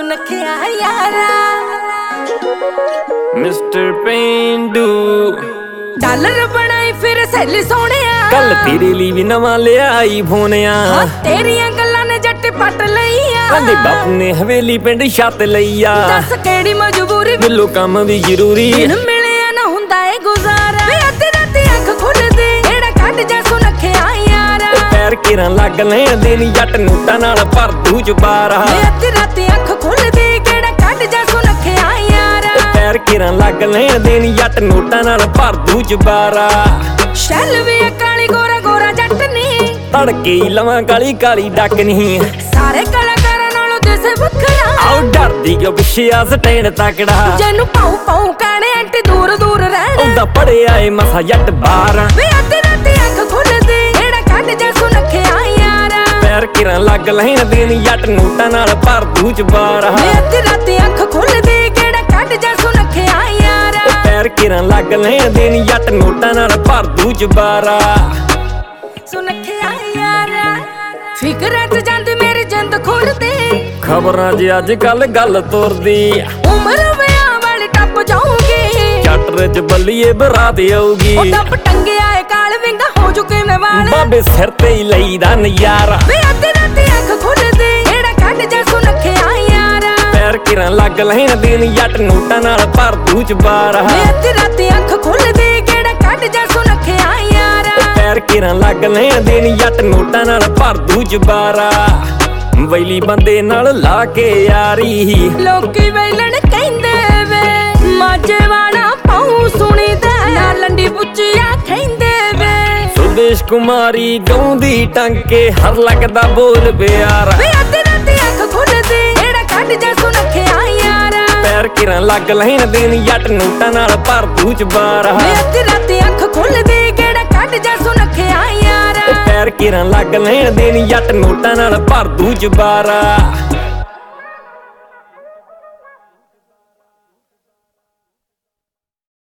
ਸੁਨੱਖਿਆ ਯਾਰਾ ਮਿਸਟਰ ਪੇਂਡੂ ਡਾਲਰ ਬਣਾਈ ਫਿਰ ਸੈਲੀ ਸੋਹਣਿਆ ਕੱਲ ਤੇਰੇ ਲਈ ਵੀ ਨਵਾਂ ਲਿਆ ਆਈਫੋਨ ਆ ਤੇਰੀਆਂ ਗੱਲਾਂ ਨੇ ਜੱਟ ਪੱਟ ਲਈਆ ਕਹਿੰਦੇ ਬਾਪੂ ਨੇ ਹਵੇਲੀ ਪਿੰਡ ਛੱਤ ਲਈਆ ਦੱਸ ਕਿਹੜੀ ਮਜਬੂਰੀ ਬਿੱਲੋ ਕੰਮ ਵੀ ਜ਼ਰੂਰੀ ਮਿਲਿਆ ਨਾ ਹੁੰਦਾ ਏ ਗੁਜ਼ਾਰਾ ਵੇ ਅੱਧੀ ਰਾਤੀ ਅੱਖ ਖੁੱਲਦੀ ਜਿਹੜਾ ਕੱਢ ਜਾ ਸੁਨੱਖਿਆ ਯਾਰਾ ਪੈਰ ਕਿਰਾਂ ਲੱਗ ਲੈਣ ਦੇਣੀ ਜੱਟ ਨੋਟਾਂ ਨਾਲ ਭਰ ਦੂ ਚਬਾਰਾ ਵੇ ਅੱਧੀ ਰਾਤੀ ਅੱਖ ਖੁੱਲਦੀ ਕਿਹੜਾ ਕੱਢ ਜਾ ਸੁਨੱਖਿਆ ਯਾਰਾ ਪੈਰ ਕਿਰਾਂ ਲੱਗ ਲੈਣ ਦੇਣੀ ਜੱਟ ਨੋਟਾਂ ਨਾਲ ਭਰ ਦੂ ਚਬਾਰਾ ਸ਼ੈਲ ਵੀ ਕਾਲੀ ਗੋਰਾ ਗੋਰਾ ਜੱਟ ਨੀ ਤੜਕੇ ਹੀ ਲਵਾਂ ਕਾਲੀ ਕਾਲੀ ਡੱਕ ਨਹੀਂ ਸਾਰੇ ਕਲਾਕਾਰਾਂ ਨਾਲੋਂ ਦਿਸੇ ਵੱਖਰਾ ਆਉ ਡਰਦੀ ਕਿਉਂ ਪਿੱਛੇ ਆ ਸਟੈਂਡ ਤਕੜਾ ਜਿਹਨੂੰ ਪਾਉ ਪਾਉ ਕਾਣੇ ਐਂਟੀ ਦੂਰ ਦੂਰ ਰਹਿਣਾ ਉਹਦਾ ਪੜਿਆ ਏ ਮਸਾ ਜੱਟ ਬਾਰਾਂ ਵੇ ਅੱਧੀ ਰਾਤੀ ਅੱਖ ਖੁੱਲਦੀ ਜਿਹੜਾ ਕੱਢ ਜਾ ਸੁਨੱਖਿਆ ਯਾਰਾ ਪੈਰ ਕਿਰਾਂ ਲੱਗ ਲੈਣ ਦੇਣੀ ਜੱਟ ਨੋਟਾਂ ਨਾਲ ਭਰ ਦੂ ਚਬਾਰਾ ਵੇ ਅੱਧੀ ਰਾਤੀ ਅੱਖ ਖੁੱਲਦੀ ਕਿਹੜਾ ਕੱਢ ਜਾ ਸੁਨੱਖਿਆ ਯਾਰਾ ਪੈਰ ਕਿਰਾਂ ਲੱਗ ਲੈਣ ਦੇਣੀ ਜੱਟ ਨੋਟਾਂ ਨਾਲ ਭਰ ਦੂ ਚਬਾਰਾ ਸੁਨੱਖਿਆ ਯਾਰਾ ਫਿਕਰਾਂ 'ਚ ਜਾਂਦੀ ਮੇਰੀ ਜਿੰਦ ਖੁਰਦੀ ਖਬਰਾਂ 'ਚ ਅੱਜ ਕੱਲ ਗੱਲ ਤੁਰਦੀ ਉਮਰ ਵਿਆਹ ਵਾਲੀ ਟੱਪ ਜਾਊਗੀ ਚੱਟਰ 'ਚ ਬੱਲੀਏ ਬਰਾਤ ਆਊਗੀ ਉਹ ਟੱਪ ਟੰਗਿਆ ਏ ਕਾਲ ਵਿੰਗਾ ਹੋ ਚੁੱਕੇ ਮੈਂ ਵਾਲ ਬਾਬੇ ਸਿਰ ਤੇ ਹੀ ਲਈਦਾ ਨਜ਼ਾਰਾ ਵੇ ਅੱਧੀ ਰਾਤੀ ਅੱਖ ਖੁੱਲਦੀ ਜਿਹੜਾ ਕੱਢ ਜਾ ਸੁਨੱਖਿਆ ਯਾਰਾ ਪੈਰ ਕਿਰਾਂ ਲੱਗ ਲੈਣ ਦੇਣੀ ਜੱਟ ਨੋਟਾਂ ਨਾਲ ਭਰ ਦੂ ਚਬਾਰਾ ਵੇ ਅੱਧੀ ਰਾਤੀ ਅੱਖ ਖੁੱਲਦੀ ਕਿਹੜਾ ਕੱਢ ਜਾ ਸੁਨੱਖਿਆ ਯਾਰਾ ਪੈਰ ਕਿਰਾਂ ਲੱਗ ਲੈਣ ਦੇਣੀ ਜੱਟ ਨੋਟਾਂ ਨਾਲ ਭਰ ਦੂ ਚਬਾਰਾ ਵੈਲੀ ਬੰਦੇ ਨਾਲ ਲਾ ਕੇ ਯਾਰੀ ਲੋਕੀ ਵੇਲਣ ਕਹਿੰਦੇ ਵੇ ਮਾਝੇ ਵਾਲਾ ਪਾਉ ਸੁਣੀਦਾ ਨਾ ਲੰਡੀ ਪੁੱਚਿਆ ਕਹਿੰਦੇ ਵੇ ਸੁਦੇਸ਼ ਕੁਮਾਰੀ ਗਾਉਂਦੀ ਟੰਕੇ ਹਰ ਲੱਗਦਾ ਬੋਲ ਪਿਆਰਾ ਵੇ ਅੱਧੀ ਰਾਤੀ ਅੱਖ ਖੁੱਲਦੀ ਜਿਹੜਾ ਕੱਢ ਜਾ ਸੁਨੱਖਿਆ ਯਾਰਾ ਪੈਰ ਕਿਰਾਂ ਲੱਗ ਲੈਣ ਦੇਣੀ ਜੱਟ ਨੋਟਾਂ ਨਾਲ ਭਰ ਦੂ ਚਬਾਰਾ ਵੇ ਅੱਧੀ ਰਾਤੀ ਅੱਖ ਖੁੱਲਦੀ ਕਿਹੜਾ ਕੱਢ ਜਾ ਸੁਨੱਖਿਆ ਯਾਰਾ ਪੈਰ ਕਿਰਾਂ ਲੱਗ ਲੈਣ ਦੇਣੀ ਜੱਟ ਨੋਟਾਂ ਨਾਲ ਭਰ ਦੂ ਚਬਾਰਾ